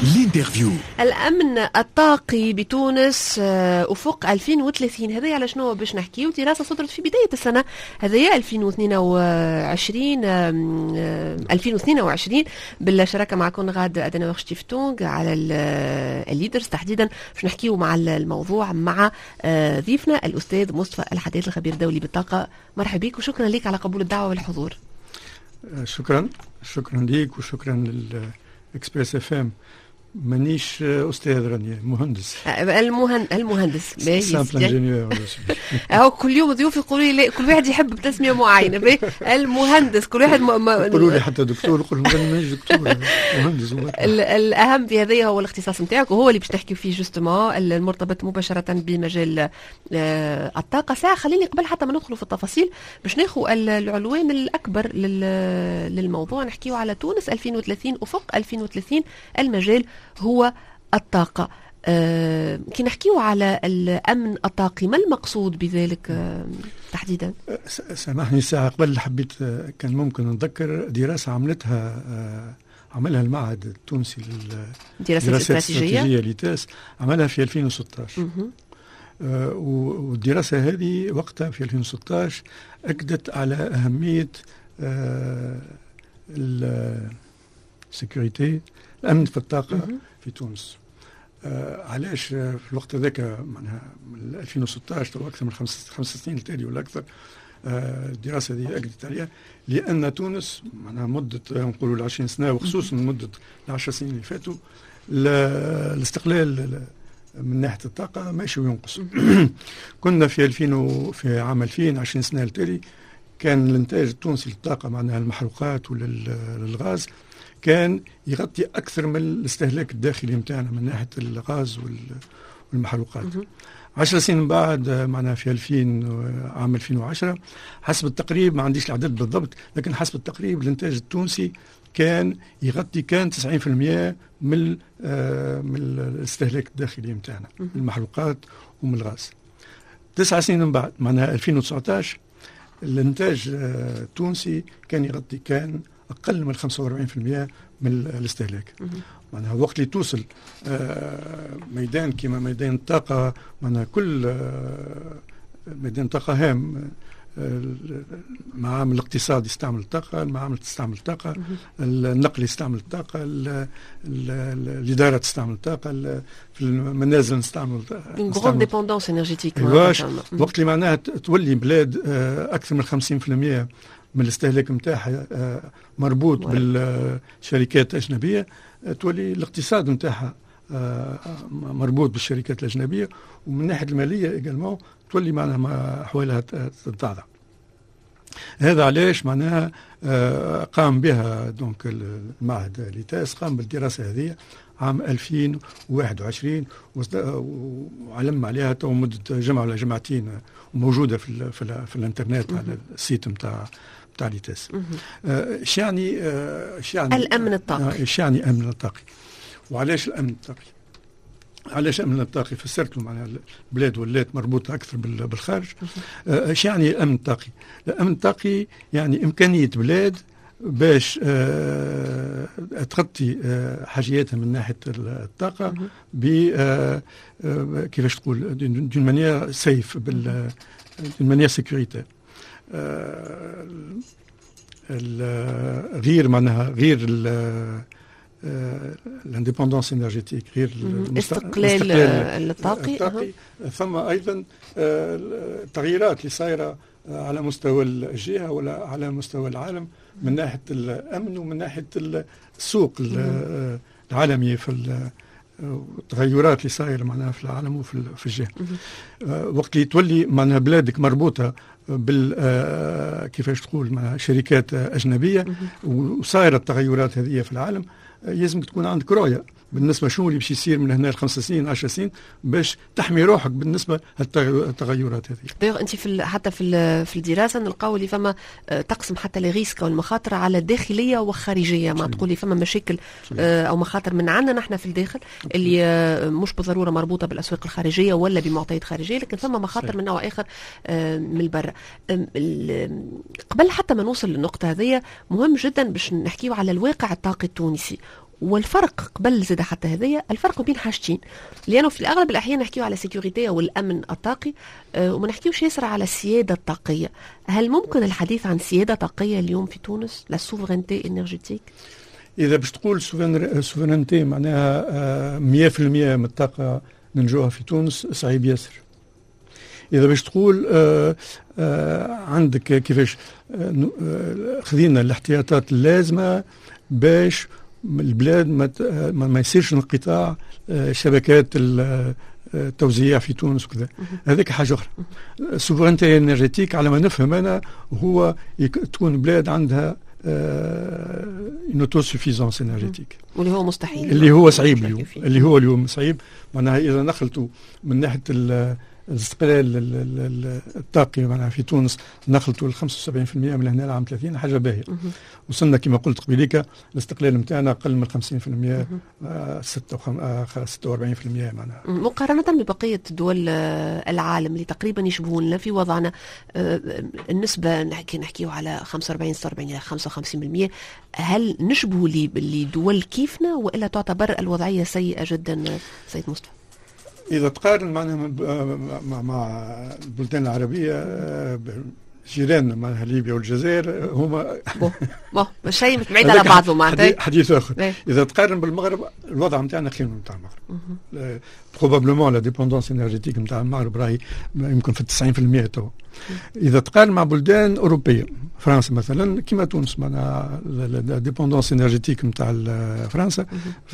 الانترفيو. الأمن الطاقي بتونس أفق 2030، هذا على شنو باش نحكيو؟ دراسة صدرت في بداية السنة هذه 2022 بالشراكة مع كونغاد أدناور شتيفتونغ على الليدرز تحديدا. باش نحكيو مع الموضوع مع ضيفنا الأستاذ مصطفى الحداد الخبير الدولي بالطاقة. مرحبا بك وشكرا لك على قبول الدعوة والحضور. شكرا ليك وشكرا للإكسبريس اف ام. مانيش استاذ راني مهندس. المهندس سامبل انجينيور. اهو كل يوم ضيوف يقولوا لي كل واحد يحب بتسميه معينه. المهندس كل واحد يقولوا لي حتى دكتور، نقول لهم مانيش دكتور مهندس. الاهم في هذا هو الاختصاص نتاعك وهو اللي باش نحكي فيه جوستومون المرتبط مباشره بمجال الطاقه. ساعه خليني قبل حتى ما ندخلوا في التفاصيل باش ناخذ العنوان الاكبر للموضوع. نحكيو على تونس 2030 افق 2030 المجال هو الطاقة. كي نحكيو على الأمن الطاقي ما المقصود بذلك تحديدا؟ سامحني ساعة قبل حبيت كان ممكن نذكر دراسة عملها المعهد التونسي للدراسات الاستراتيجية ليتاس، عملها في 2016. والدراسة هذه وقتها في 2016 أكدت على أهمية السيكوريتي، الأمن في الطاقة في تونس. علاش في الوقت ذاك معناها من 2016 أو أكثر من خمس سنين التالي ولا أكثر الدراسة هذه أكدت عليها؟ لأن تونس معناها مدة نقولوا 20 سنة وخصوصا مدة 10 سنين اللي فاتوا الاستقلال من ناحية الطاقة ماشي وينقص. كنا في عام 2020 سنة التالي كان الانتاج التونسي للطاقة معناها المحروقات وللغاز كان يغطي أكثر من الاستهلاك الداخلي متاعنا من ناحية الغاز والمحروقات. 10 سنين من بعد معناها في عام 2010 حسب التقريب، ما عنديش الأعداد بالضبط، لكن حسب التقريب الانتاج التونسي كان يغطي 90% من الاستهلاك الداخلي متاعنا من المحروقات ومن الغاز. 9 سنين من بعد معناها 2019 الانتاج التونسي كان يغطي أقل من 45% من الاستهلاك. معناها وقت اللي توصل ميدان كما ميدان الطاقة، معناها كل ميدان طاقة هام، المعامل الاقتصاد يستعمل الطاقة، المعامل تستعمل الطاقة، النقل يستعمل الطاقة، الإدارة تستعمل الطاقة، في المنازل نستعمل غون ديبوندونس انرجيتيك. وقت اللي معناها تولي بلاد أكثر من 50% من الاستهلاك متاعها مربوط بالشركات الأجنبية، تولي الاقتصاد متاعها مربوط بالشركات الأجنبية، ومن ناحية المالية إيجالمون تولي معناها أحوالها تتضاعف. هذا علاش معناها قام بها دونك المعهد ليتاس، قام بالدراسة هذه عام 2021 وعلم عليها تو مدة جمعة ولا جمعتين وموجودة في الانترنت على السيت متاع ليتاس. ايش يعني الأمن الطاقي؟ ايش يعني الأمن الطاقي؟ وعلاش الأمن الطاقي؟ علاش الأمن الطاقي؟ فسرت له معناها البلاد ولات مربوطة أكثر بالخارج. ايش يعني الأمن الطاقي؟ الأمن الطاقي يعني إمكانية بلاد باش تغطي حاجياتها من ناحية الطاقة كيفاش تقول دون مانيير سيف، دون مانيير سيكوريتير، غير معناها غير الانديبوندونس انرجيتيك، غير الاستقلال الطاقي. ثم ايضا التغييرات اللي صايره على مستوى الجهه ولا على مستوى العالم من ناحيه الامن ومن ناحيه السوق العالمي، في التغيرات اللي صايره معناها في العالم وفي الجهه. وقت اللي تولي معناها بلادك مربوطه كيفاش تقول مع شركات أجنبية وصايرة التغيرات هذه في العالم، لازمك تكون عندك رؤية بالنسبة شو اللي باش يصير من هنا ل5 سنين 10 سنين باش تحمي روحك بالنسبة للتغيرات هذه. انت حتى في الدراسة نلقاو اللي فما تقسم حتى لي ريسك والمخاطر على داخلية وخارجية. ما تقولي فما مشاكل او مخاطر من عندنا نحن في الداخل اللي مش بالضرورة مربوطة بالأسواق الخارجية ولا بمعطيات خارجية، لكن فما مخاطر من نوع آخر من البرة. قبل حتى ما نوصل للنقطة هذه مهم جدا باش نحكيو على الواقع الطاقي التونسي. والفرق قبل زاد حتى هذايا الفرق بين حاجتين، لأنه في الأغلب الأحيان نحكيو على سيكوريتي والأمن الطاقي وما نحكيوش ياسر على السيادة الطاقية. هل ممكن الحديث عن سيادة طاقية اليوم في تونس، لا سوفرينتي انرجيتيك؟ إذا باش تقول سوفرينتي معناها 100% من الطاقة ننجوها في تونس صعيب ياسر. إذا باش تقول عندك كيفاش خذينا الاحتياطات اللازمة باش البلاد ما يصيرش انقطاع شبكات التوزيع في تونس وكذا، هذيك حاجة أخرى. سوفرينتي انرجيتيك على ما نفهم أنا هو تكون بلاد عندها اوتوسوفيزونس انرجيتيك، واللي هو مستحيل، اللي هو صعيب اليوم، اللي هو اليوم صعيب. معناها إذا نخلطوا من ناحية الاستقلال الطاقي معناها في تونس نخلطوا ال 75% من هنا لعام 30 حاجه باهيه. وصلنا كما قلت قبيليك الاستقلال نتاعنا اقل من 50%، 46% معناها. مقارنه ببقيه دول العالم اللي تقريبا يشبهوننا في وضعنا، النسبه نحكيو على 45 46 الى 55%. هل نشبه لدول كيفنا والا تعتبر الوضعيه سيئه جدا سيد مصطفى؟ إذا تقارن مع البلدان العربية جيراننا مع ليبيا والجزائر هما شيء بعيد على بعضهم معناتها حديث آخر. إذا تقارن بالمغرب الوضع نتاعنا خير من نتاع المغرب. بروبابلومون لا ديبوندونس انرجيتيك نتاع المغرب راهي يمكن في 90% تو. إذا تقارن مع بلدان أوروبية، فرنسا مثلا كما تونس معناها الديبوندونس انرجيتيك نتاع فرنسا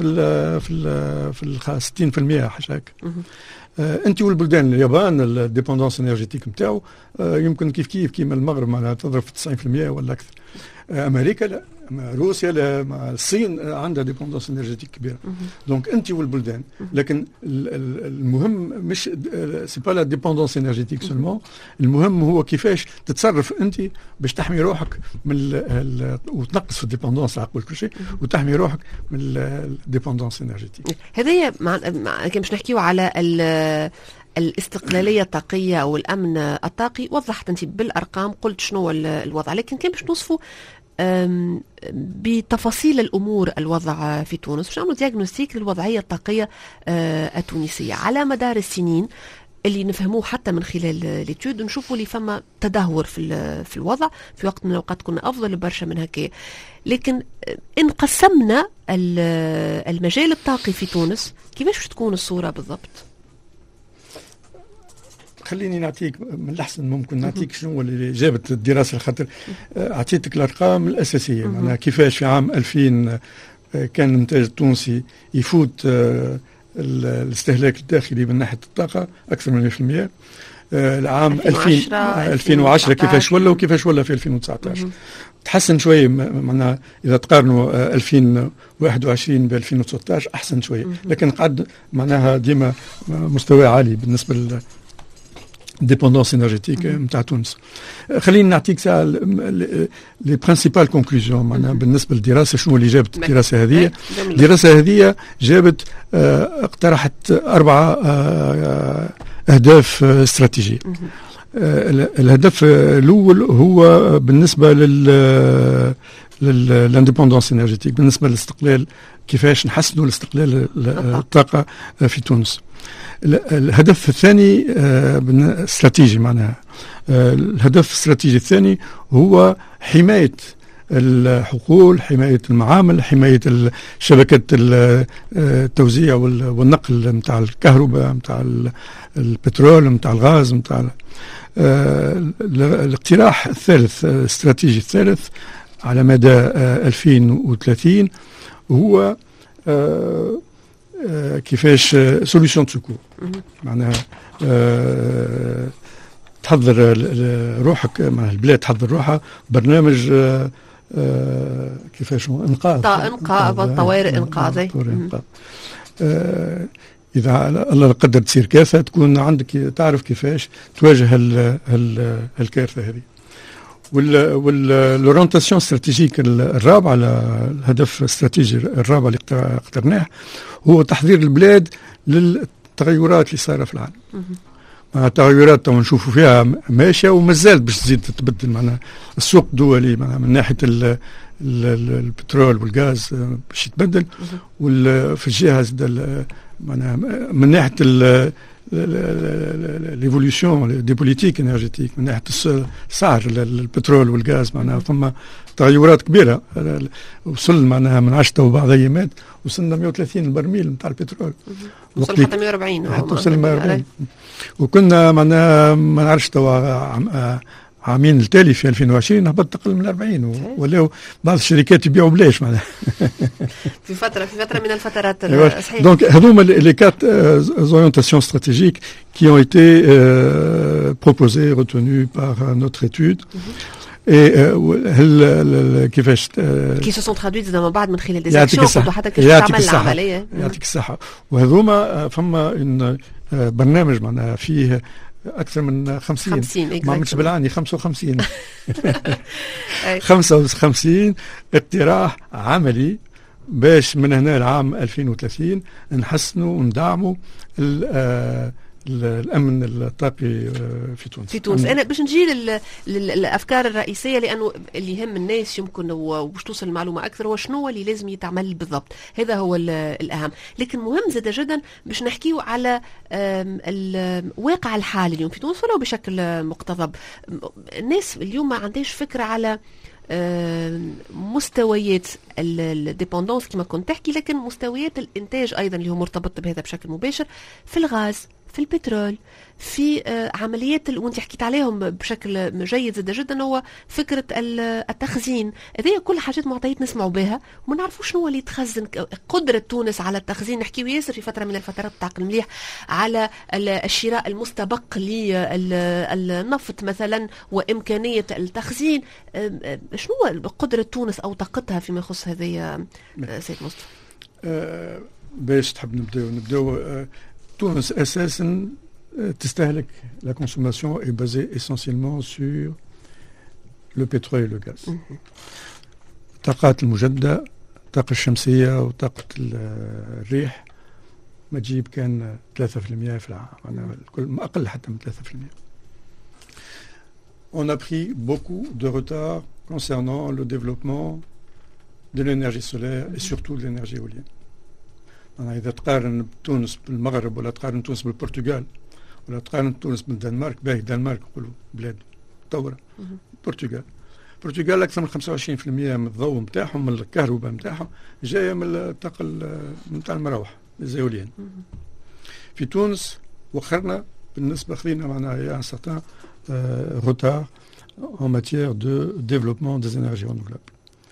في 60% حاجة هكا. انت والبلدان اليابان الديبوندونس انرجيتيك نتاعو يمكن كيف كيما المغرب معناها تضرب في 90% ولا اكثر. امريكا لا، روسيا لا، الصين عندها ديبوندونس انرجيتيك كبيره. دونك انت والبلدان، لكن المهم مش سي با لا ديبوندونس انرجيتيك سولمون، المهم هو كيفاش تتصرف انت باش تحمي روحك من وتنقص في الديبوندونس على كل شيء وتحمي روحك من الديبوندونس انرجيتيك. هذه كي باش نحكيو على الاستقلالية الطاقية أو الأمن الطاقي. وضحت أنت بالأرقام، قلت شنو الوضع، لكن كان باش نوصفوا بتفاصيل الأمور الوضع في تونس، باش نعملوا دياغنوستيك للوضعية الطاقية التونسية على مدار السنين اللي نفهموه حتى من خلال ليتود، نشوفوا اللي فما تدهور في الوضع. في وقت من الأوقات كنا أفضل برشا من هكا، لكن إن قسمنا المجال الطاقي في تونس كيفاش تكون الصورة بالضبط؟ خليني نعطيك من الأحسن ممكن نعطيك شنو اللي جابت الدراسة، خاطر أعطيتك الأرقام الأساسية. معناها كيفاش في عام 2000 كان الإنتاج التونسي يفوت الاستهلاك الداخلي من ناحية الطاقة أكثر من 100%. العام 2010 كيفاش ولا وكيفاش ولا في 2019 تحسن شوية. معناها إذا تقارنوا 2021 ب 2019 أحسن شوية، لكن قعد معناها ديما مستوى عالي بالنسبة ديبوندونس انرجيتيك نتاع تونس. خليني نعطيك ساعه لي برينسيبال كونكلوزيون معناها بالنسبه للدراسه. شنو اللي جابت الدراسه هذه؟ الدراسه هذه جابت اقترحت 4 اهداف استراتيجيه. الهدف الاول هو بالنسبه للانديبوندونس انرجيتيك، بالنسبه للاستقلال، كيفاش نحسنوا الاستقلال الطاقه في تونس. الهدف الثاني استراتيجي معناها الهدف الاستراتيجي الثاني هو حماية الحقول، حماية المعامل، حماية شبكة التوزيع والنقل متاع الكهرباء، متاع البترول، متاع الغاز، متاع الاقتراح الثالث الاستراتيجي الثالث على مدى 2030 هو كيفاش سوليوشن سكور. معناها تحضر روحك، مع البلاد تحضر روحها برنامج كيفاش انقاذ طوارئ انقاذ. اذا الله لا قدر تصير كارثه تكون عندك تعرف كيفاش تواجه الكارثه هذه. والأورينتاسيون استراتيجيك الرابعة، الهدف الاستراتيجي الرابع اللي اخترناه هو تحضير البلاد للتغيرات اللي صايرة في العالم. تغيرات تو نشوفوا فيها ماشيه ومازال باش تزيد تتبدل. معناها السوق الدولي معناها من ناحيه البترول والغاز باش يتبدل، وفي الجهه معناها من ناحيه ليفولوشن دي بوليتيك انرجيتيك، من ناحيه سعر البترول والغاز معناها ثم تغيرات كبيره. وصل معناها من 10 وبعض ايامات وصلنا 130 البرميل نتاع البترول، وصل حتى 140 حتى وصل 140. وكنا معناها ما نعرفش توا عامين التالي في 2020 هبط اقل من 40 ولاو بعض الشركات يبيعوا بلاش معناها في فتره من الفترات. صحيح. دونك هذوما لي كات زورينتاسيون ستراتيجيك كي ont été proposées retenues par notre étude. هل كيفاش كي سو سون ترادويت من بعد من خلال ديزاكسيون حتى كيفاش تعمل العمليه. يعطيك الصحه. وهذوما فما برنامج معناها فيه أكثر من 50 ما عملتش بالعني 55 55 اقتراح عملي باش من هنا العام 2030 نحسنوا وندعموا الأمن الطاقي في تونس. أنا باش نجي للأفكار الرئيسية، لأنه اللي يهم الناس يمكن وباش توصل المعلومة أكثر هو شنو اللي لازم يتعمل بالضبط، هذا هو الأهم. لكن مهم زاد جدا باش نحكيو على الواقع الحالي اليوم في تونس ولو بشكل مقتضب. الناس اليوم ما عندهاش فكرة على مستويات الديبندونس كما كنت تحكي، لكن مستويات الإنتاج أيضا اللي هو مرتبط بهذا بشكل مباشر في الغاز، في البترول، في عمليات وانت حكيت عليهم بشكل جيد جدا جدا، هو فكرة التخزين. هذه كل حاجات معطيات نسمعوا بها وما نعرفوش شنو اللي يتخزن. قدرة تونس على التخزين، نحكيو ياسر في فترة من الفترات تعقل مليح على الشراء المستبق للنفط مثلا وإمكانية التخزين. شنو قدرة تونس أو طاقتها فيما يخص هذه سيد مصطفى؟ باش تحب نبداو تونس أساسا تستهلك la consommation est basée essentiellement sur le pétrole et le gaz. الطاقات المجددة، الطاقة الشمسية وطاقة الريح ما تجيب كان 3% في العام، ما أقل حتى من 3%. On a pris beaucoup de retard concernant le développement de l'énergie solaire et surtout de l'énergie éolienne. إذا تقارن تونس بالمغرب ولا تقارن تونس بالبرتغال ولا تقارن تونس بالدنمارك، باهي الدنمارك نقولوا بلاد متطورة، البرتغال أكثر من 25% من الضوء نتاعهم من الكهرباء نتاعهم جاية من الطاقة نتاع المراوح الزيوليين. في تونس وخرنا بالنسبة خذينا معناها un certain retard en matière de développement des énergies renouvelables.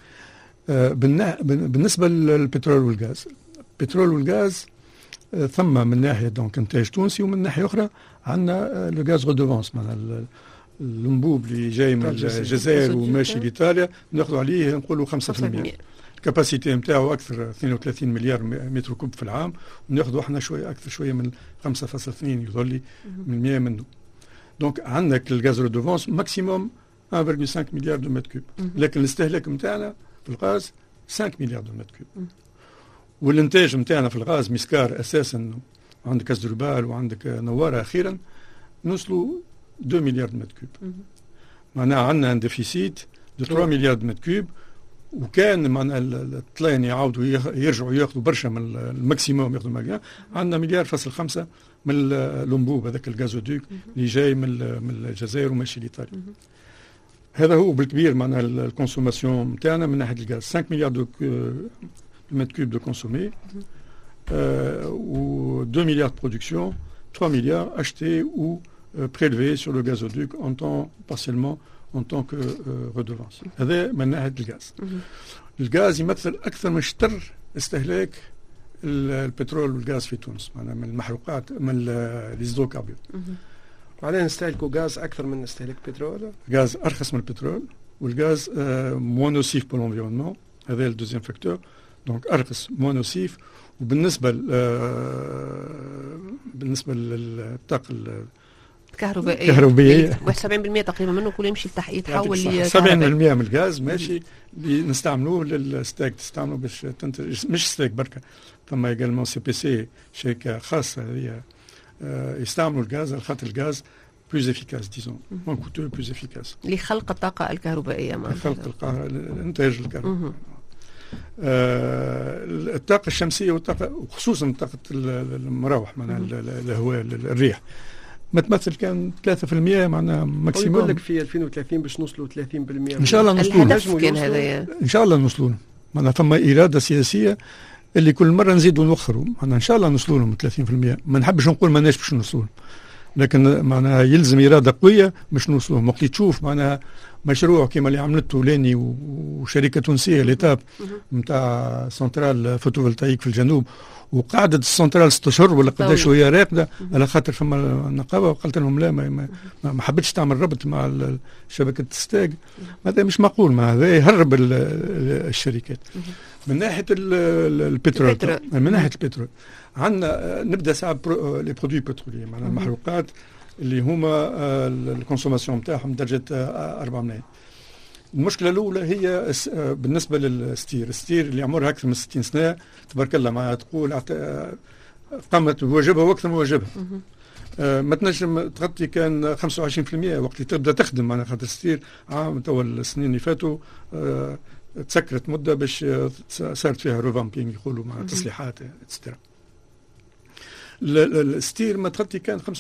بالنسبة للبترول والغاز، البترول والغاز ثم من ناحيه دونك انتاج تونسي، ومن ناحيه اخرى عندنا لو غاز رودوفونس، معناها الانبوب اللي جاي من الجزائر وماشي لايطاليا ناخذوا عليه نقولوا 5%. الكاباسيتي نتاعو اكثر 32 مليار متر كوب في العام، وناخذوا احنا شويه اكثر شويه من 5.2 يظل من 100 منه. دونك عندك الغاز رودوفونس ماكسيموم 1.5 مليار دو متر كوب، لكن الاستهلاك نتاعنا في الغاز 5 مليار دو متر كوب. والانتاج نتاعنا في الغاز مسكار اساسا، عندك أزدربال وعندك نوارة اخيرا نوصلوا 2 مليار متر كوب. معناها عندنا ان ديفيسيت دو 3 مليار متر كوب، وكان معناها الطليان يعاودوا يرجعوا ياخذوا برشا من الماكسيموم، ياخذوا مليار، عندنا مليار فاصل 5 من الانبوب هذاك الغازودوك اللي جاي من الجزائر وماشي لايطاليا. هذا هو بالكبير معناها الكونسوماسيون نتاعنا من ناحيه الغاز 5 مليار mètres cubes de consommé, ou 2 milliards de production, 3 milliards achetés ou prélevés sur le gazoduc partiellement en tant que redevance. هذا من ناحية الغاز. الغاز يمثل أكثر من شطر استهلاك البترول والغاز في تونس، معناها من المحروقات من الهيدروكربون. وعلينا نستهلكوا غاز أكثر من نستهلك بترول؟ غاز أرخص من البترول، والغاز moins nocif pour l'environnement، هذا الدوزيام فاكتور. دونك أرخص مونوسيف. وبالنسبة للطاقة الكهربائية 71% تقريبا منه كله يمشي يتحول ل 70% من الغاز ماشي اللي نستعملوه للستاك، تستعملوه باش تنتج مش ستاك بركة. ثم également CPC شركة خاصة هي يستعملوا الغاز على خاطر الغاز بلوز افيكاس ديزون مون كوتو بلوز افيكاس لخلق الطاقة الكهربائية خلق إنتاج الكهرباء. الطاقة الشمسية وخصوصا طاقة المراوح معناها الهواء الريح ما تمثل كان 3% معناها ماكسيموم. يقول لك في 2030 باش نوصلوا 30% ان شاء الله نوصلوا. الهدف كان هذايا ان شاء الله نوصلوا معناها فما إرادة سياسية اللي كل مرة نزيدوا ونوخروا معناها ان شاء الله نوصلوا لهم 30%. ما نحبش نقول ما ناش باش نوصلوا لكن معناها يلزم إرادة قوية باش نوصلوا. وقت تشوف معناها مشروع كما اللي عملته لاني وشركة تونسية ليتاب نتاع سنترال فوتوفولتايك في الجنوب وقعدت السنترال 6 أشهر ولا قداش وهي راقده على خاطر فما النقابه وقلت لهم لا ما حبتش تعمل ربط مع شبكه ستاج. هذا مش معقول. ما هذا يهرب الشركات. من ناحيه البترول من ناحيه البترول عندنا نبدا ساعه لي برودوي بترولي معناها المحروقات اللي هما الكونسوماسيون نتاعهم درجه 4 ملايين. المشكله الاولى هي بالنسبه للستير اللي عمرها اكثر من 60 سنه تبارك الله معها تقول قامت بواجبها واكثر من واجبها. ما تنجم تغطي كان 25% وقت تبدا تخدم معناها خاطر الستير عام توا السنين اللي فاتوا تسكرت مده باش صارت فيها ريفامبينغ يقولوا مع تصليحات اتسترا. الستير ما تغطي كان 25%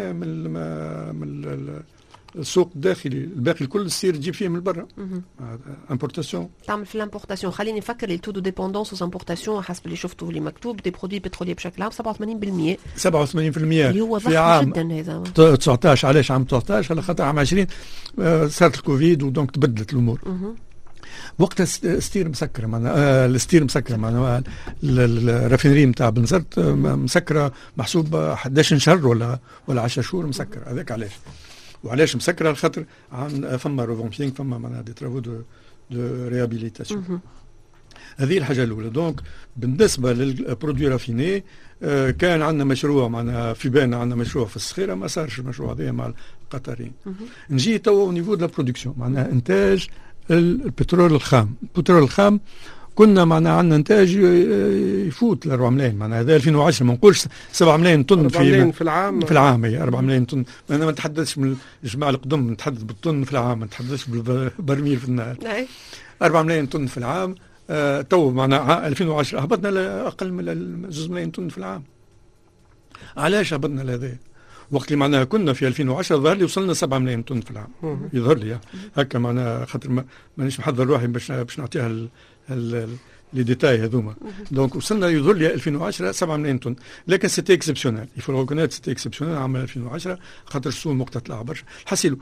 من السوق الداخلي. الباقي الكل السير تجيب فيه من برا امبورتاسيون. تعمل في الامبورتاسيون. خليني نفكر لي تو دو ديبوندونس aux امبورتاسيون حسب اللي شفته اللي مكتوب دي برودوي بترولي بشكل عام 87% اللي هو في عام جدا هذا 19. علاش عام 19 على خاطر عام 20 صارت الكوفيد ودونك تبدلت الامور. وقتها الستير مسكره معناها الستير مسكره معناها الرافينري نتاع بنزرت مسكره محسوب 11 شهر ولا 10 شهور مسكره. هذاك علاش. وعلاش مسكره على خاطر فما ريفامبينغ فما معناها دي ترافو دو ريابيليتاسيون. هذه الحاجه الاولى. دونك بالنسبه للبرودوي رافيني كان عندنا مشروع معناها في بالنا عندنا مشروع في الصخيره ما صارش المشروع هذا مع القطريين. نجي توا او نيفو دو لا برودكسيون معناها انتاج البترول الخام. البترول الخام كنا معنا عندنا انتاج يفوت ل 4 ملايين معناها هذا 2010 ما نقولش 7 ملايين طن 4 ملايين في العام هي 4 ملايين طن. انا ما نتحدثش من الجماعه القدم نتحدث بالطن في العام ما نتحدثش بالبرميل في النهار. 4 ملايين طن في العام. تو معنا 2010 هبطنا لاقل من 2 ملايين طن في العام. علاش هبطنا لهذا؟ وقت اللي معناها كنا في 2010 ظهر لي وصلنا 7 ملايين طن في العام. يظهر لي هكا معناها خاطر مانيش محضر روحي باش نعطيها لي ديتاي هذوما. دونك وصلنا يظهر لي 2010 7 ملايين طن. لكن سيتي اكسبسيونيل يفو ريكونيت سيتي اكسبسيونيل عام 2010 خاطر السوق وقتها طلع برشا. حسيلو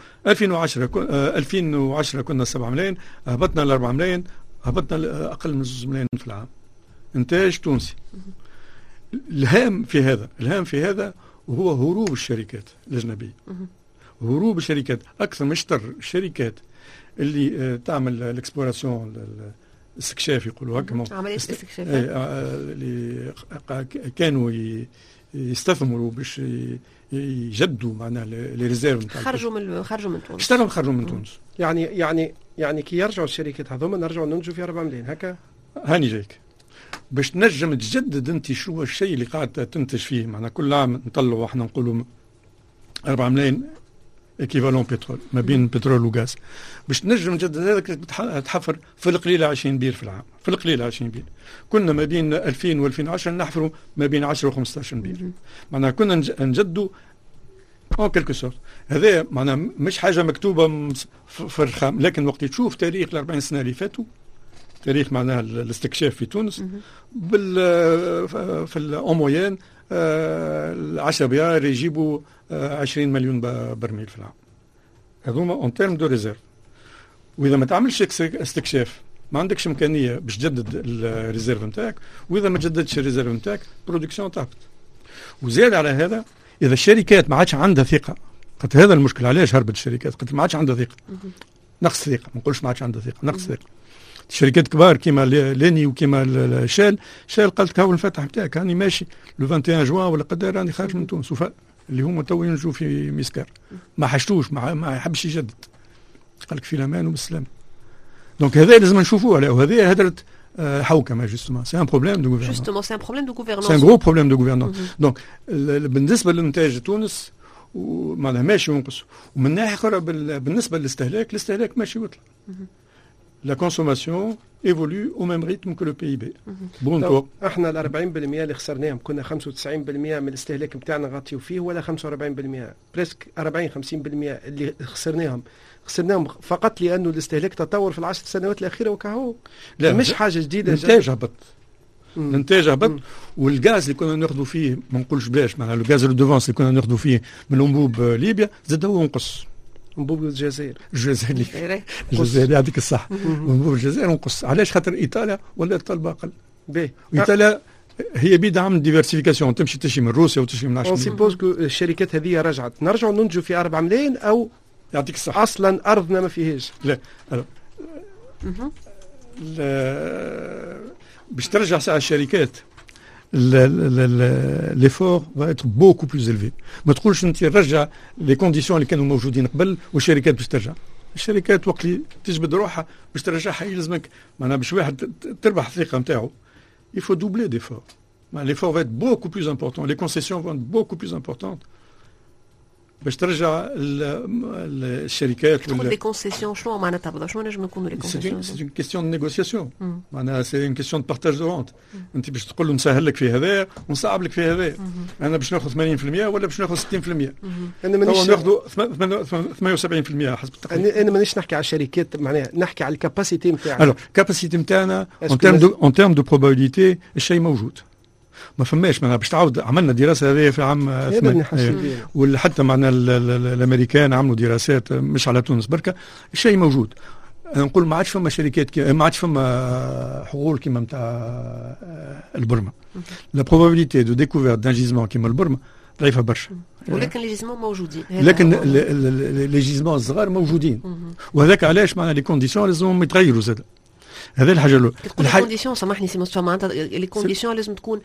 2010 كنا 7 ملايين هبطنا ل 4 ملايين هبطنا اقل من 2 ملايين في العام. انتاج تونسي. الهام في هذا وهو هروب الشركات الأجنبية. هروب الشركات أكثر من شطر الشركات اللي تعمل الاكسبلوراسيون الاستكشاف يقولوا هكا عملية الاستكشاف اللي كانوا يستثمروا باش يجدوا معناها لي ريزيرف نتاع خرجوا من تونس. اشتروا خرجوا من تونس. يعني كي يرجعوا الشركات هذوما نرجعوا ننتجوا في 4 ملايين هكا. هاني جايك باش تنجم تجدد انت شو هو الشيء اللي قاعد تنتج فيه. معنا كل عام نطلعوا احنا نقولوا 4 ملايين ايكيفالون بترول ما بين بترول وغاز. باش تنجم تجدد هذاك تحفر في القليله 20 بير في العام. في القليله 20 بير. كنا ما بين 2000 و2010 نحفروا ما بين 10 و15 بير. معناها كنا نجدوا اون كيلكو سورت. هذا معناها مش حاجه مكتوبه في الرخام لكن وقت تشوف تاريخ ال 40 سنه اللي فاتوا تاريخ معناها الاستكشاف في تونس في الأومويان 10 بيار يجيبوا 20 مليون برميل في العام. هذوما اون تيرم دو ريزيرف. واذا ما تعملش استكشاف ما عندكش امكانيه باش تجدد الريزيرف نتاعك. واذا ما تجددش الريزيرف نتاعك برودكسيون تهبط. وزاد على هذا اذا الشركات ما عادش عندها ثقه. قلت هذا المشكل علاش هربت الشركات. قلت ما عادش عندها ثقه. نقص ثقه ما نقولش ما عادش عندها ثقه نقص ثقه. شركات كبار كيما ليني وكيما شال قالت هاو الفتح بتاعك راني ماشي لو 21 جوان ولا قدر راني خارج من تونس اللي هما تو ينجوا في ميسكار ما حشتوش ما يحبش يجدد قالك في الامان وبالسلام. دونك هذا لازم نشوفوه عليه. وهذه هدرت حوكمه جوستومون سي ان بروبليم دو غوفرنون Justement, c'est un problème de gouvernance. سي ان غرو بروبليم دو غوفرنون دونك بالنسبه للانتاج تونس ومعناها ماشي ينقص ومن ناحيه اخرى بالنسبه للاستهلاك ماشي يطلع لا كونسوماسيون ايفولو او ميم ريتم كو لو بي بي بون احنا ال 40% اللي خسرناهم كنا 95% من الاستهلاك نتاعنا غطيو فيه ولا 45% بريسك 40 50% اللي خسرناهم فقط لانه الاستهلاك تطور في العشر سنوات الاخيره وكهو لا مش حاجه جديده. الانتاج هبط والغاز اللي كنا ناخذوا فيه ما نقولش بلاش معناها الغاز دو ديفونس اللي كنا ناخذوا فيه من انبوب ليبيا زاد هو ينقص. انبوب الجزائر يعطيك الصح. انبوب الجزائر ينقص علاش؟ خاطر ايطاليا ولات طالبه اقل. ايطاليا هي بيد عام ديفرسيفيكاسيون تمشي من روسيا وتمشي من 10 مليون. سيبوز كو الشركات هذه رجعت نرجعوا ننتجوا في 4 ملايين او يعطيك الصح اصلا ارضنا ما فيهاش. لا باش ترجع ساعه الشركات l'effort va être beaucoup plus élevé. ما تقولش انت رجع لي كونديسيون اللي كانوا موجودين قبل والشركات باش ترجع. الشركات وقت اللي تجبد روحها باش ترجعها يلزمك معناها باش واحد تربح الثقه نتاعو il faut doubler d'efforts. L'effort va être beaucoup plus important. Les concessions vont être beaucoup plus importantes. باش ترجع الشركات تقول لي كونسيسيون شنو معناتها بالضبط؟ شنو نجم نكونوا لي كونسيسيون؟ سي اون كيستيون دو نيغوسياسيون معناها سي اون كيستيون دو بارتاج دو رونت. انت باش تقول له نسهل لك في هذا ونصعب لك في هذا. انا باش ناخذ 80% ولا باش ناخذ 60%. انا مانيش ناخذ 78% حسب التقرير. انا مانيش نحكي على الشركات معناها نحكي على الكاباسيتي نتاعنا. الو الكاباسيتي نتاعنا اون تيرم دو بروبابيليتي الشيء موجود. ما فماش معناها باش تعاود عملنا دراسه هذه في عام 8 وحتى معنا الامريكان عملوا دراسات مش على تونس بركه الشيء موجود. نقول ما عادش فما شركات ما عادش فما حقول كيما نتاع البرمه. لا بروبابيليتي دو ديكوفيرت دان جيزمون كيما البرمه ضعيفه برشا. ولكن لي جيزمون موجودين. لكن لي جيزمون الصغار موجودين وهذاك علاش معنا لي كونديسيون لازم يتغيروا زاد. هذه الحاجه الاولى. الكونديسيون سامحني سي مصطفى معناتها لي كونديسيون لازم تكون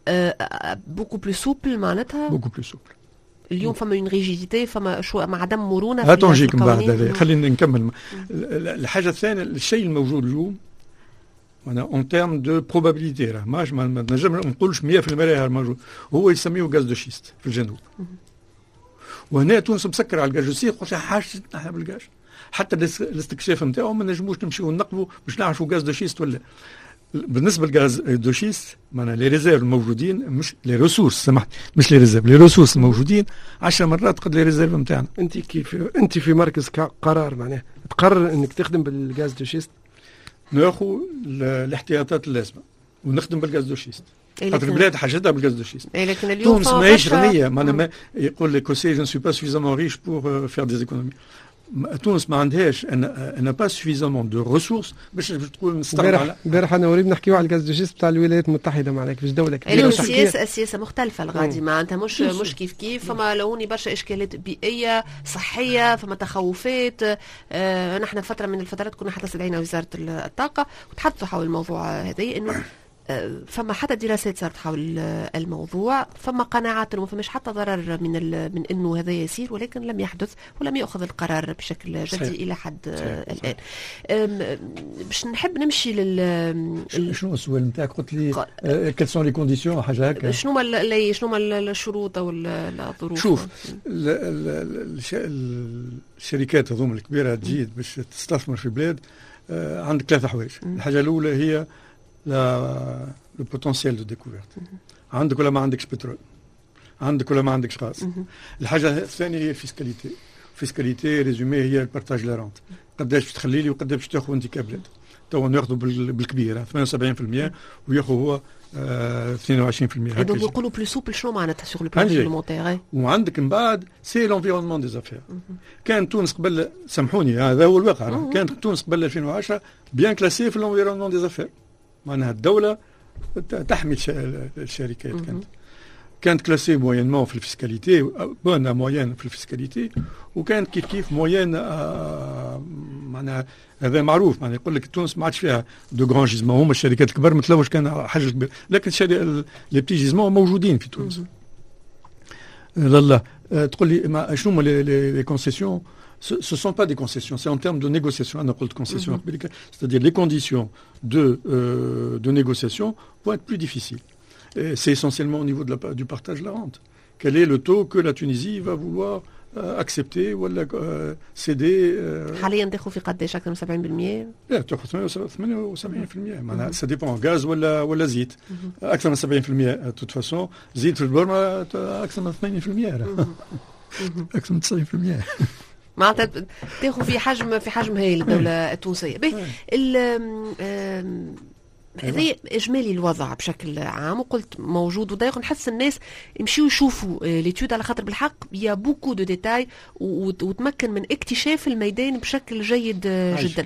بوكو بلو سوبل معناتها بوكو بلو سوبل. اليوم فما اون ريجيديتي فما شو مع عدم مرونه. نجيك من بعد هذا خلينا نكمل. الحاجه الثانيه الشيء الموجود اليوم انا اون تيرم دو بروبابيليتي راه ما نجم ما نقولش 100% راه موجود. هو يسميه غاز دو شيست في الجنوب وهنا تونس مسكر على الغاز دو شيست. قلت حاجه احنا بالغاز حتى الاستكشاف نتاعو ما نجموش نمشيو نقبوا باش نعرفوا غاز دو شيست ولا. بالنسبه للغاز دو شيست معناها لي ريزيرف الموجودين مش لي ريسورس سمحت مش لي ريزيرف لي ريسورس الموجودين 10 مرات قد لي ريزيرف نتاعنا. انت في مركز قرار معناها تقرر انك تخدم بالغاز دو شيست ناخذ الاحتياطات اللازمه ونخدم بالغاز دو شيست. خاطر البلاد حاجتها بالغاز دو شيست. لكن اليوم تونس ماهيش غنيه معناها ما يقول لك كوسي جو سوي با سوفيزامون ريش بور فير دي ايكونومي. تونس ما عندهاش انا با سوفيزامون دو ريسورس باش تقول نستغنى على. امبارح انا وريد نحكيو على الغاز دو شيست بتاع الولايات المتحده معناها باش دوله كبيره. السياسه مختلفه الغادي معناتها مش كيف فما لوني برشا اشكالات بيئيه صحيه فما تخوفات. نحن فتره من الفترات كنا حتى استدعينا وزاره الطاقه وتحدثوا حول الموضوع هذا انه فما حتى دراسات صارت حول الموضوع فما قناعات انه ما فماش حتى ضرر من انه هذا يسير ولكن لم يحدث ولم يأخذ القرار بشكل جدي الى حد الان. باش نحب نمشي شنو السؤال نتاعك؟ قلت لي كيل سون لي كونديسيون حاجه هكا. شنو الشروط او الظروف؟ شوف الشركات هذوما الكبيره تجي باش تستثمر في بلاد عندك 3 حوايج. الحاجه الاولى هي لو بوتنسيال دو ديكوفيرت. عندك ولا ما عندكش بترول، عندك ولا ما عندكش غاز. الحاجه الثانيه هي الفيسكاليتي. الفيسكاليتي ريزومي هي البارتاج لا رونت. قداش تخلي لي وقداش باش تاخذ انت كبلاد. تو ناخذوا بالكبير 78% وياخذ هو 22%. دونك نقولوا بلو سوبل شنو معناتها سوغ لو بلان ريغلومونتير. وعندك من بعد سي لونفيرونمون دي زافير. كان تونس قبل سامحوني هذا هو الواقع. كانت تونس قبل 2010 بيان كلاسي في لونفيرونمون دي زافير. معناها الدولة تحمي الشركات. كانت كلاسي موينمون في الفيسكاليتي بونا موين في الفيسكاليتي وكانت كيف موين معناها هذا معروف. معناها يقول لك تونس ما عادش فيها دو غران جيزمون. هما الشركات الكبار ما تلوش كان حاجه كبيره لكن لي بتي جيزمون موجودين في تونس. لا تقول لي شنو هما لي كونسيسيون ce ne sont pas des concessions, c'est en termes de négociation. On a parlé de concessions, c'est-à-dire les conditions de négociation vont être plus difficiles. Et c'est essentiellement au niveau du partage de la rente. Quel est le taux que la Tunisie va vouloir accepter ou céder. حاليا تاخذ في قداش اكثر من 70%؟ لا تاخذ 78%. معناها ça dépend غاز ولا زيت. اكثر من 70% توت فاسون. زيت في البرمة اكثر من 80%. اكثر من 90%. معناتها تاخذ في حجم هاي الدولة التونسية. هذا اجمالي الوضع بشكل عام، وقلت موجود ودايق نحس الناس يمشيوا يشوفوا ليتود على خاطر بالحق يا بوكو دو ديتاي وتمكن من اكتشاف الميدان بشكل جيد جدا.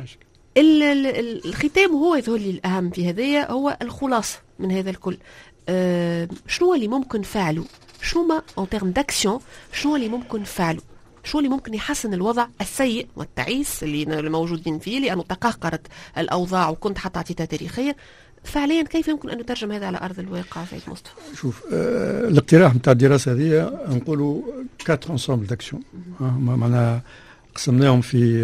الختام هو يظهر لي الأهم في هذايا، هو الخلاصة من هذا الكل. شنو اللي ممكن فعله؟ شنو ما en termes d'action شنو اللي ممكن فعله؟ شو اللي ممكن يحسن الوضع السيء والتعيس اللي موجودين فيه، لأنه تقهقرت الأوضاع وكنت حتى أعطيتها تاريخيا. فعليا كيف يمكن أن نترجم هذا على أرض الواقع سيد مصطفى؟ شوف الاقتراح نتاع الدراسة هذه نقولوا 4 ensembles d'action. معناها قسمناهم في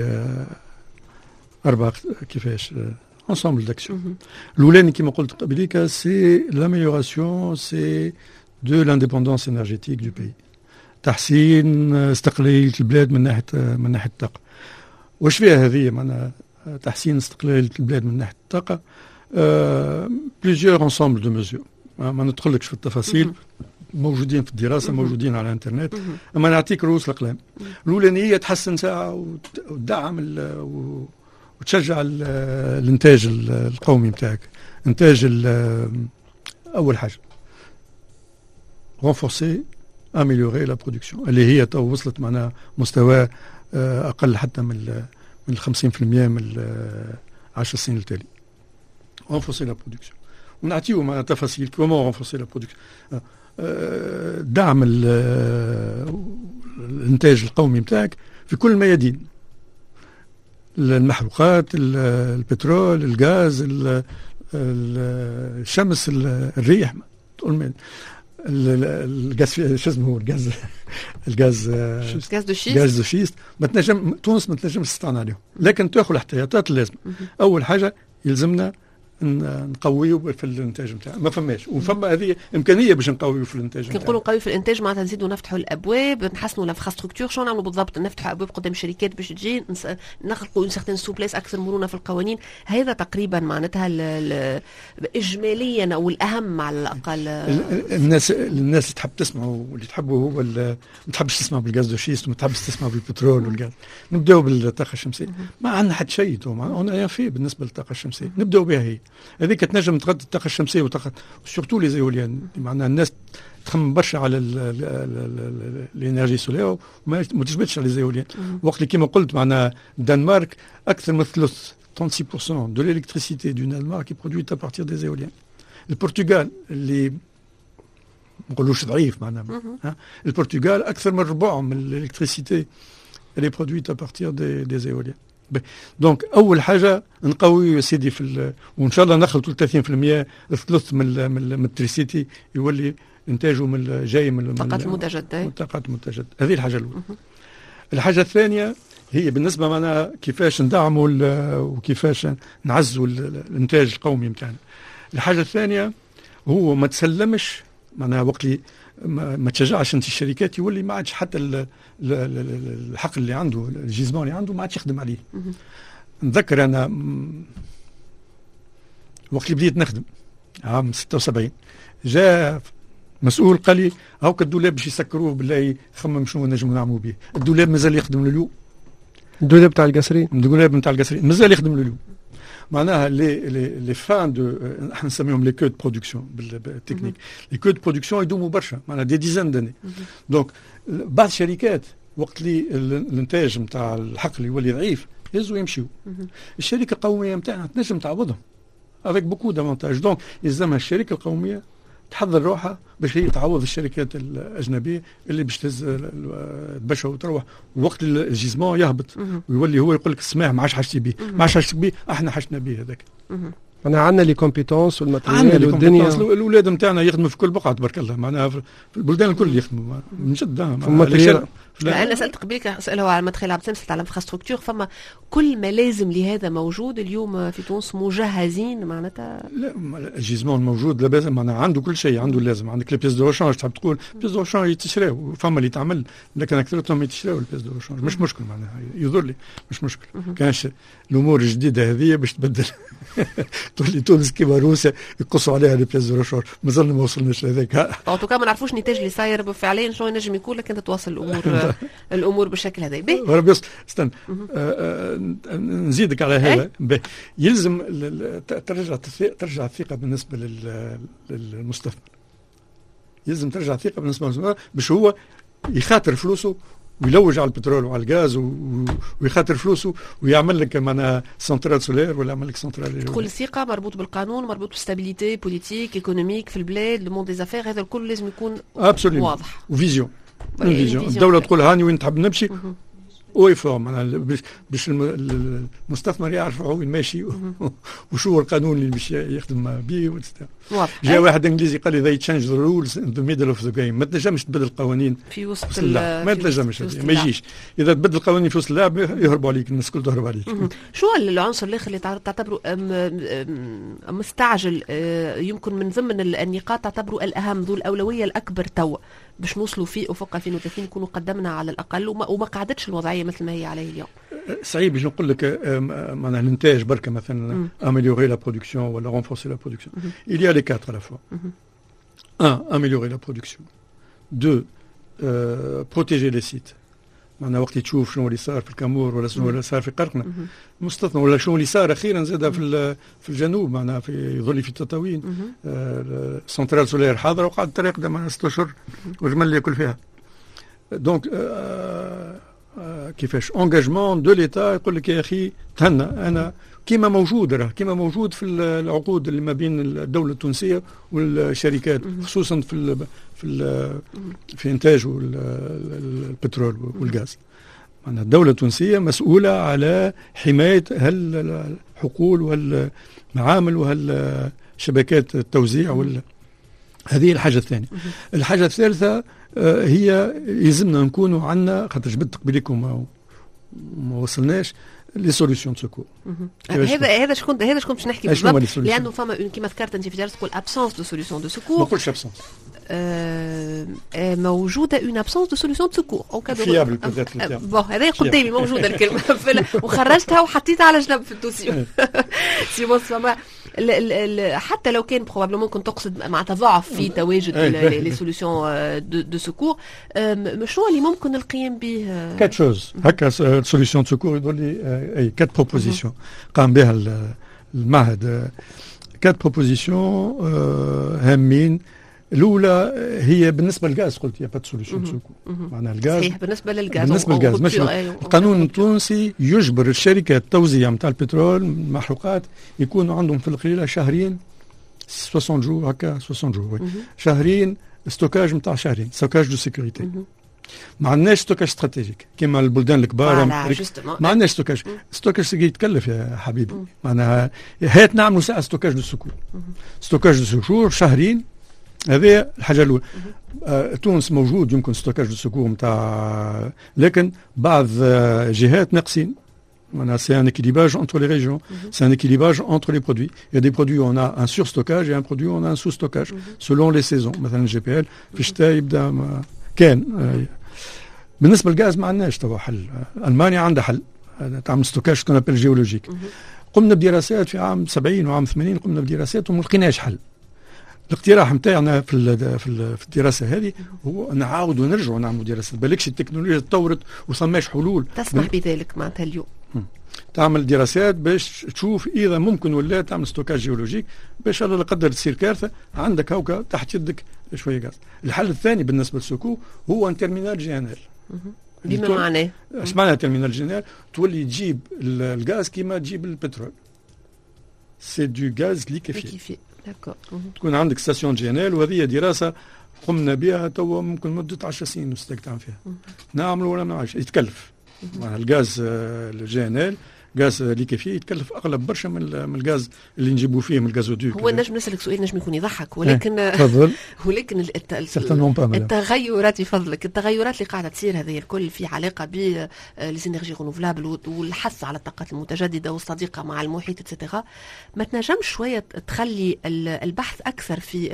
4 كيفاش ensemble d'action. الأولاني كما قلت قبليك سي l'amélioration سي de l'indépendance énergétique du pays. تحسين استقلالية البلاد من ناحية الطاقة. واش فيها هذه معناها تحسين استقلالية البلاد من ناحية الطاقة؟ plusieurs ensembles de mesures. ما ندخلكش في التفاصيل، موجودين في الدراسة، موجودين على الانترنت، اما نعطيك رؤوس الأقلام. الأولانية تحسن ساعة وتدعم وتشجع الانتاج القومي نتاعك. انتاج أول حاجة renforcer améliorer la production اللي هي تو وصلت معنا مستوى أقل حتى من 50% من 10 سنين التالي. renforcer la production. ونعطيو مع تفاصيل comment renforcer la production. دعم الإنتاج القومي متاعك في كل الميادين، المحروقات، البترول، الغاز، الشمس، الريح، الغاز شو اسمه هو الغاز دو شيست ما تنجم تونس ما تنجمش تستغنى عليهم، لكن تاخذ الاحتياطات اللازمه. اول حاجه يلزمنا نقويوا في الانتاج نتاعنا، ما فماش وفما هذه امكانيه باش نقويوا في الانتاج نتاعنا. كنقولوا نقويوا في الانتاج معناتها نزيدوا نفتحوا الابواب، نحسنوا الانفراستركتور. شنو نعملوا بالضبط؟ نفتحوا ابواب قدام الشركات باش تجي، نخلقوا اون سيغتين سوبليس، اكثر مرونه في القوانين. هذا تقريبا معناتها اجماليا او الاهم على الاقل. الناس اللي تحب تسمع واللي تحبوا هو ما تحبش تسمع بالغاز دو شيست وما تحبش تسمع بالبترول والغاز. نبداو بالطاقه الشمسيه، ما عندنا حد شيء تو انا في بالنسبه للطاقه الشمسيه نبداو بها. هي هذيك تنجم تغطي الطاقه الشمسيه وطاقه سورتو لي زيوليان. معناها الناس تخمم برشا على الانرجي سولير وما تجبدش على لي زيوليان. وقت اللي كما قلت معناها الدنمارك اكثر من ثلث 36% de l'électricité du Danemark est produite à partir des éoliennes. البرتغال اللي ما نقولوش ضعيف معناها البرتغال اكثر من ربع من الالكتريسيتي اللي produite à partir des éoliennes. دونك اول حاجه نقوي سيدي وان شاء الله نخلطوا 30% الثلث من الالكتريسيتي يولي انتاجه جاي من الطاقات المتجدده. هذه الحاجه الاولى. الحاجه الثانيه هي بالنسبه معنا كيفاش ندعموا وكيفاش نعزوا الانتاج القومي نتاعنا. الحاجه الثانيه هو ما تسلمش معناها وقت ما تشجعش انت الشركات يولي ما عادش حتى الحق اللي عنده الجيزمان اللي عنده ما عادش يخدم عليه. نذكر انا وقت اللي بديت نخدم عام 76 جاء مسؤول قال لي هاوك الدولاب باش يسكروه بالله خمم شنو نجموا نعملوا به. الدولاب مازال يخدم لليوم. الدولاب نتاع القصري مازال يخدم لليوم. معناها لي فان دو احنا نسميهم لي كو دو برودكسيون بالتكنيك. لي كو دو برودكسيون يدوموا برشا معناها دي ديزان داني. دونك بعض الشركات وقت اللي الانتاج نتاع الحق اللي يولي ضعيف يهزوا يمشيوا. الشركه القوميه نتاعنا تنجم تعوضهم افيك بوكو دافونتاج. دونك يلزمها الشركه القوميه تحضر روحها باش هي تعوض الشركات الاجنبيه اللي باش تبشر وتروح وقت الجيزمون يهبط ويولي هو يقول لك السماح ما عادش حاجتي به احنا حاجتنا به هذاك. انا عندنا لي كومبيتونس والماتريال والدنيا. الاولاد نتاعنا يخدموا في كل بقعه تبارك الله معناها في البلدان الكل يخدموا من جد. انا سالت قبلك اساله على مدخل عبد السلام، سالت على انفراستركتور، فما كل ما لازم لهذا موجود اليوم في تونس مجهزين معناتها؟ لا الجيزمون موجود لاباس، معناها عنده كل شيء، عنده اللازم. عندك لي بيس دو شانج تحب تقول بيس دو شانج يتشراو، فما اللي تعمل، لكن اكثرتهم يتشراو البيس دو شانج، مش مشكل معناها يظهر لي مش مشكل. كانش الامور الجديده هذه باش تبدل تولي تونس كيما روسيا يقصوا عليها لي بيس دو شانج، مازلنا ما وصلناش لهذاك. ما نعرفوش النتاج اللي صاير فعليا شنو ينجم يكون، لكن تتواصل الامور بالشكل هذا. ربي استنى نزيدك على هذا. يلزم ترجع الثقه بالنسبه للمستثمر، يلزم ترجع الثقه بالنسبه للمستثمر باش هو يخاطر فلوسه ويلوج على البترول وعلى الغاز ويخاطر فلوسه ويعمل لك معنا سنترال سولير ولا يعمل لك سنترال. تقول الثقه مربوط بالقانون، مربوط بالستابيليتي بوليتيك ايكونوميك في البلاد، لو موند دي زافير، هذا الكل لازم يكون واضح وفيزيون. الدوله تقول هاني وين تحب نمشي ويفهم باش المستثمر يعرف وين ماشي وشو القانون اللي باش يخدم به. جاء واحد انجليزي قال لي they change the rules in the middle of the game. ما تنجمش تبدل القوانين في وسط اللعب، ما تنجمش، ما يجيش. اذا تبدل القوانين في وسط اللعب يهربوا عليك، الناس الكل تهرب عليك. شو العنصر الاخر اللي تعتبره مستعجل، يمكن من ضمن النقاط تعتبره الاهم، ذو الاولويه الاكبر توا باش نوصلوا فيه افق 2030 نكونوا قدمنا على الاقل وما قعدتش الوضعيه مثل ما هي عليه اليوم؟ صعيب باش نقول لك معناها الانتاج بركه مثلا امéliorer la production ولا renforcer la production. Il y a les quatre à la fois. 1. Améliorer la production. 2. Protéger les sites. معنا وقت تشوف شنو اللي صار في الكامور ولا شنو اللي صار في قرقنة مستثنى، ولا شنو اللي صار اخيرا زاد في الجنوب، معنا في يظل في التطاوين سنترال سولير حاضره وقعدت راقده معنا 6 اشهر والجمل اللي ياكل فيها. دونك كيفاش انجاجمون دو ليتا يقول لك يا اخي تهنى انا كيما موجود، راه كيما موجود في العقود اللي ما بين الدوله التونسيه والشركات، خصوصا في انتاج البترول والغاز. معنا الدوله التونسيه مسؤوله على حمايه الحقول والمعامل وهالشبكات التوزيع هذه الحاجه الثانيه. الحاجه الثالثه هي يلزمنا نكونوا عندنا، خاطر جبت قبلكم ما وصلناش لي سوليسيون دو سكور. هذا شكون باش نحكي بالضبط، لانه فما كيما ذكرت انت في جلسه تقول ابسونس دو سوليسيون دو سكور. ما نقولش ابسونس، موجوده اون ابسونس دو سوليسيون دو سكور او كادو فيابل بوتيتر. بون هذا قدامي موجوده الكلمه وخرجتها وحطيتها على جنب في الدوسيون. سي بون حتى لو كان بروبابلمون ممكن تقصد مع تضاعف في تواجد لي سوليسيون دو سكور، شنو اللي ممكن القيام به؟ كات شوز هكا سوليسيون دو سكور يقول لي اي كات بروبوزيسيون قام بها المعهد. كات بروبوزيسيون هامين. الاولى هي بالنسبه للغاز، قلت يا با سوليسيون دو سكور، معناها الغاز صحيح بالنسبه للغاز. بالنسبه للغاز مش القانون التونسي يجبر الشركات التوزيع نتاع البترول المحروقات يكونوا عندهم في القليله شهرين 60 جور هكا 60 جور شهرين ستوكاج نتاع شهرين، ستوكاج دو سيكوريتي. ما عندناش ستوكاج استراتيجيك كما البلدان الكبار، ما عندناش ستوكاج يتكلف يا حبيبي. معناها هات نعملوا ساعه ستوكاج دو سكور، ستوكاج دو سكور شهرين. هذه الحاجه الاولى. تونس موجود يمكن ستوكاج دو سكور نتاع، لكن بعض جهات ناقصين. معناها سي ان équilibrage entre les régions, c'est un équilibrage entre les produits. Il y a des produits où on a un surstockage et un produit où on a un sous-stockage selon les saisons. مثلا الجي بي ال في الشتاء يبدا كان. بالنسبه للغاز ما عندناش توا حل. المانيا عندها حل تعمل ستوكاج كون ابل جيولوجيك. قمنا بدراسات في عام 70 وعام 80 قمنا بدراسات وما لقيناش حل. الاقتراح نتاعنا في الدراسه هذه هو نعاودوا نرجعوا نعملوا دراسه، بالكش التكنولوجيا تطورت وثماش حلول تسمح بذلك معناتها اليوم. تعمل دراسات باش تشوف اذا ممكن ولا تعمل ستوكاج جيولوجيك باش الله لا قدر تصير كارثه عندك هوكا تحت يدك شويه غاز. الحل الثاني بالنسبه للسكو هو ان تيرمينال جينير. بما معناه اش معنى تيرمينال جينير؟ تولي تجيب الغاز كيما تجيب البترول، سي دو غاز ليكيفي. تكون عندك ستاسيون جينيل، وهذه دراسه قمنا بها توا ممكن مده 10 سنين نستمتع فيها. نعملوا ولا ما نعملش يتكلف. الغاز الجينيل غاز ليكيفي يتكلف اغلب برشا من الغاز اللي نجيبوا فيه من الغازودوك. هو نجم نسالك سؤال نجم يكون يضحك ولكن تفضل. ولكن التغيرات يفضلك التغيرات اللي قاعده تصير هذه الكل في علاقه ب ليزينيرجي رينوفلابل والحث على الطاقات المتجدده والصديقه مع المحيط اتسيتيرا، ما تنجمش شويه تخلي البحث اكثر في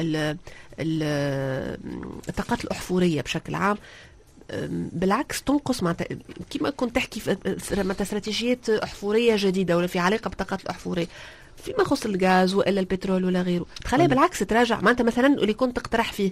الطاقات الاحفوريه بشكل عام، بالعكس تنقص معناتها كيما كنت تحكي في معناتها استراتيجيات احفوريه جديده ولا في علاقه بالطاقات الاحفوريه فيما يخص الغاز والا البترول ولا غيره، تخليها بالعكس تراجع. معناتها مثلا اللي كنت تقترح فيه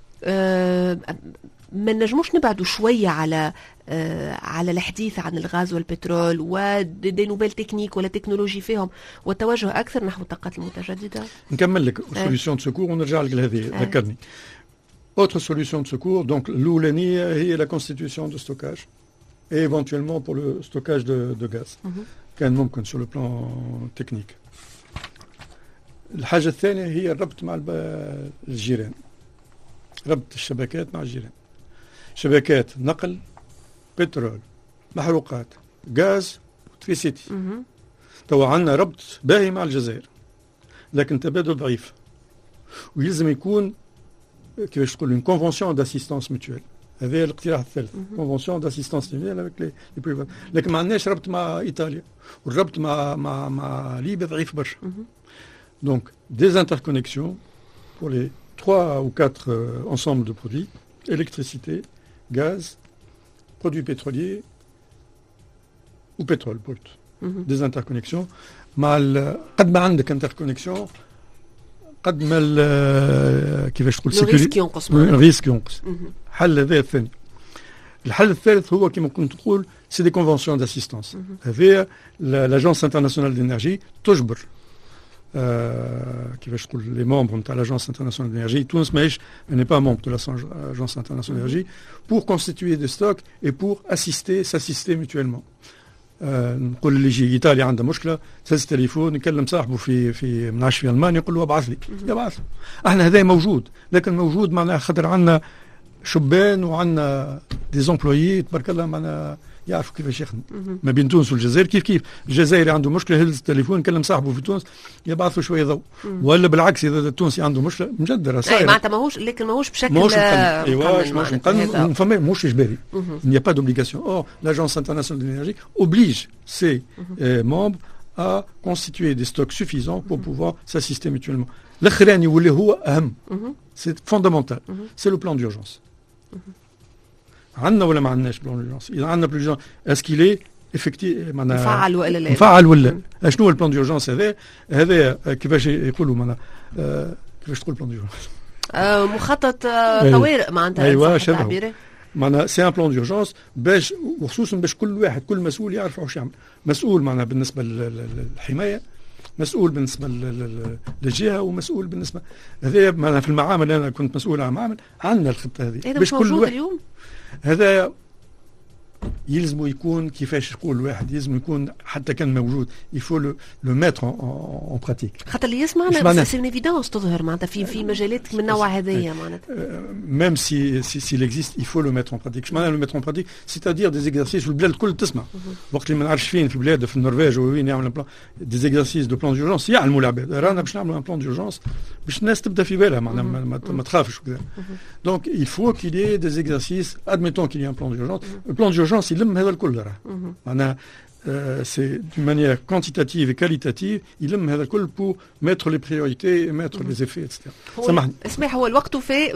ما نجموش نبعدوا شويه على الحديث عن الغاز والبترول ودي نوبل تكنيك ولا تكنولوجي فيهم والتوجه اكثر نحو الطاقات المتجدده. نكمل لك سوليوشن دو سكور ونرجع لك لهذه ذكرني. Autre solution de secours, donc l'oulénie est la constitution de stockage et éventuellement pour le stockage de gaz. كان ممكن sur le plan technique. الحاجة الثانية هي الربط مع الجيران. ربط الشبكات مع الجيران. شبكات نقل، بترول، محروقات، غاز، تريسيتي. تو عندنا ربط باهي مع الجزائر. لكن تبادل ضعيف. ويلزم يكون كيفاش تقول une convention d'assistance mutuelle. هذا الاقتراح الثالث convention d'assistance mutuelle avec les privés. لكن ما عندناش ربط مع ايطاليا والربط مع ليبيا ضعيف برشا. Donc des interconnexions pour les 3 ou 4 ensembles de produits, électricité, gaz, produits pétroliers ou pétrole brut. Des interconnexions مع قد ما عندك interconnexion قد ما كيفاش تقول الريسك ينقص. حل هذا الثاني. الحل الثالث هو كما كنت تقول سي دي كونفونسيون داسيستانس. هذه لاجونس انترناسيونال دينيرجي تجبر كيفاش تقول لي ممبر نتاع لاجونس انترناسيونال دينيرجي. تونس ماهيش ني با ممبر دو لاجونس انترناسيونال دينيرجي pour constituer des stocks et pour s'assister mutuellement. نقول اللي يجي ايطاليا عندها مشكله تهز تليفون يكلم صاحبه في منعش في المانيا يقول له ابعث لي يبعث. احنا هذا موجود لكن موجود معناها خاطر عندنا شبان وعندنا دي زومبلويي تبارك الله معناها يعرفوا كيفاش يخدم. ما بين تونس والجزائر كيف الجزائري عنده مشكله يهز التليفون يكلم صاحبه في تونس يبعث له شويه ضوء. ولا بالعكس اذا التونسي عنده مشكله مجدره صايره معناتها ماهوش بشكل ماهوش مقنن فما ماهوش اجباري. Il n'y a pas d'obligation. Or l'agence internationale de l'énergie oblige ses membres à constituer des stocks suffisants pour pouvoir s'assister mutuellement. الاخراني واللي هو اهم c'est fondamental c'est le plan d'urgence. عندنا ولا ما عندناش بلان دورجونس؟ اذا عندنا بلان دورجونس اسكيلي افكتي معناها مفعل ولا لا؟ مفعل ولا شنو هو البلان دورجونس هذا كيفاش يقولوا معناها كيفاش تقول بلان دورجونس؟ مخطط طوارئ معناتها. ايوه شبه معناها سي ان بلان دورجونس باش وخصوصا باش كل مسؤول يعرف واش يعمل. مسؤول معناها بالنسبه للحمايه، مسؤول بالنسبه للجهه، ومسؤول بالنسبه هذا معناها في المعامل. انا كنت مسؤول عن معامل عندنا الخطه هذه باش كل واحد اليوم هذا يلزم يكون كيفاش يقول الواحد يلزم يكون حتى كان موجود يفو لو ميتر اون براتيك. خاطر اللي يسمعنا سي ايفيدونس تظهر معناتها في مجالات من النوع هذايا معناتها ميم سي ليكزيست يفو لو ميتر اون براتيك. اش معناها لو ميتر اون براتيك؟ سيتادير دي زيكزارسيس البلاد الكل تسمع وقت اللي ما نعرفش فين في البلاد في النرويج وين يعمل بلان دي زيكزارسيس دو بلان دورجونس يعلموا العباد رانا باش نعملوا ان بلان دورجونس باش الناس تبدا في بالها معناها ما تخافش وكذا. دونك il faut qu'il y ait des exercices admettons qu'il y ait un plan d'urgence. Le plan d'urgence يلم هذا الكل راه معناها c'est d'une manière quantitative et qualitative يلم هذا الكل pour mettre les priorités et mettre les effets etc. سامحني اسمح هو الوقت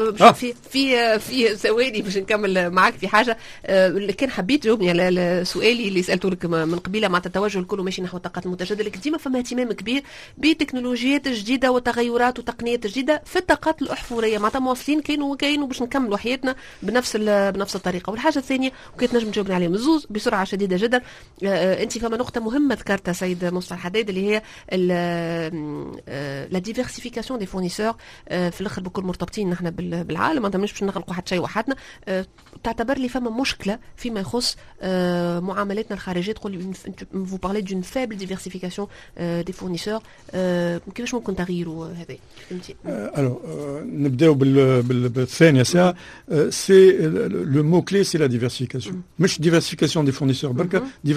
في ثواني باش نكمل معك في حاجه اللي كان حبيت تجاوبني على سؤالي اللي سالته لك من قبيله مع التوجه الكل ماشي نحو الطاقات المتجدده، لكن ديما فما اهتمام كبير بتكنولوجيات جديده وتغيرات وتقنيات جديده في الطاقات الاحفوريه معناتها مواصلين كاينوا باش نكملوا حياتنا بنفس الطريقه. والحاجه الثانيه وكنت نجم تجاوبني عليها من زوز بسرعه شديده جدا. انت فما نقطه مهمه ذكرتها سيد مصطفى الحداد اللي هي لا ديفيرسيفيكاسيون دي فورنيسور. في الاخر بكل مرتبطين نحن بالعالم انت مش باش نغلقوا حتى شيء وحدنا. تعتبر لي فما مشكله فيما يخص معاملاتنا الخارجيه تقول فو بارلي دون فابل ديفيرسيفيكاسيون دي فورنيسور. كيفاش ممكن تغييروا هذا؟ الو نبداو بالثانيه ساعه. سي لو مو كلي سي لا ديفيرسيفيكاسيون مش ديفيرسيفيكاسيون دي فورنيسور بركه ديفيرسيفيكاسيون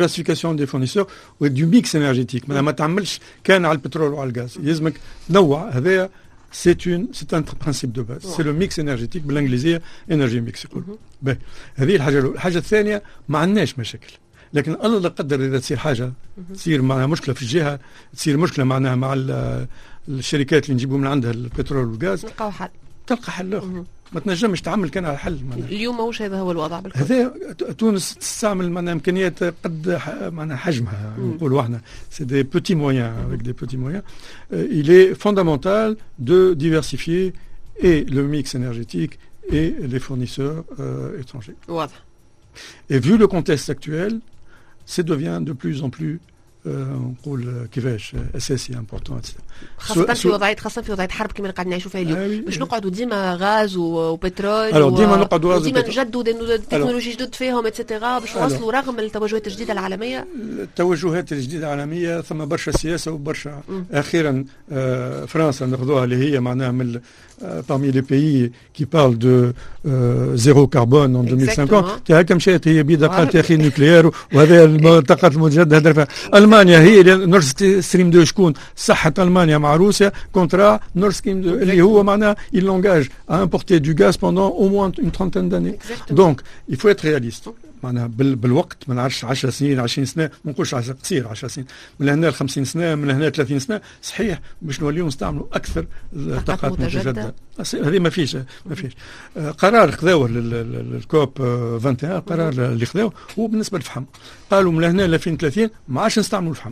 diversification des fournisseurs du mix énergétique. ما تعملش كان على البترول وعلى الغاز، يلزمك تنوع. هذا c'est un principe de base. C'est le mix énergétique بالانجليزيه energy mix يقولوا. هذه الحاجه الأولى. الحاجه الثانيه ما عندناش مشاكل، لكن الله لا قدر اذا تصير حاجه، تصير معناها مشكله في الجهه، تصير مشكله معناها مع الشركات اللي نجيبوا من عندها البترول والغاز، نلقاو حل، تلقى حل اخر. ما تنجمش تعمل كان على حل. اليوم ماهوش هذا هو الوضع بالكل. هذا تونس تستعمل معناها امكانيات قد معناها حجمها، نقولوا احنا سي دي بوتي مويان. avec des petits moyens il est fondamental de diversifier et le mix énergétique et les fournisseurs étrangers. واضح. Et vu le contexte actuel, ça devient de plus en plus نقول كيفاش اساسي امبورطون، خاصة في وضعية حرب كما قاعد نعيشوا فيها اليوم. باش نقعدوا ديما غاز وبترول ديما نقعدوا غاز وديما نجدوا تكنولوجي جدد فيهم اتسيتيرا باش نوصلوا رغم التوجهات الجديدة العالمية. التوجهات الجديدة العالمية ثم برشا سياسة وبرشا. أخيرا فرنسا ناخذوها اللي هي معناها من parmi les pays qui parlent de zéro carbone en 2050. هكا مشات هي بيدا قالت يا اخي النوكليير وهذا الطاقات المتجددة. ألمانيا هي نورد ستريم 2 شكون صحت ألمانيا مع روسيا كونترا نورد ستريم 2 اللي هو معناها il l'engage à importer du gaz pendant au moins une trentaine d'années. Donc il faut être réaliste. معناها بالوقت ما نعرفش 10 سنين 20 سنه، ما نقولش قصير 10 سنين، من هنا ل 50 سنه، من هنا ل 30 سنه، صحيح باش نوليو نستعملوا اكثر طاقات متجدده. هذه ما فيش قرار خذاوه الكوب 21 قرار اللي خذاوه هو بالنسبه للفحم، قالوا من هنا ل 2030 ما عادش نستعملوا الفحم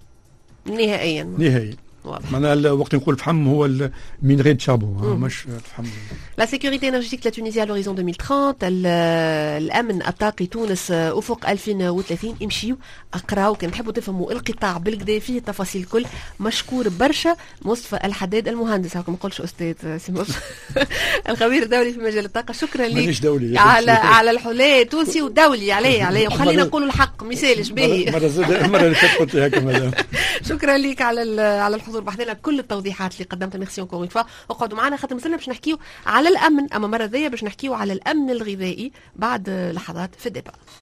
نهائيا. معناها وقت نقول الفحم هو المينري تشابون مش الفحم. La sécurité énergétique de la Tunisie à l'horizon 2030، الأمن الطاقي تونس أفق 2030. امشيوا اقراوا كان تحبوا تفهموا القطاع بالكدا فيه التفاصيل الكل. مشكور برشا مصطفى الحداد المهندس، هاكم ما نقولش أستاذ سي الخبير الدولي في مجال الطاقة. شكرا لك على الحلال تونسي ودولي عليه وخلينا نقولوا الحق مثالش باهي. المرة اللي فاتت قلت هكا مدام. شكرا لك على الحضور، بحثنا كل التوضيحات اللي قدمتها. ميرسي اونكور اون فوا. اقعدوا معنا خاطر مازلنا باش نحكيو على الامن، اما مره ذي باش نحكيو على الامن الغذائي بعد لحظات في الدبا.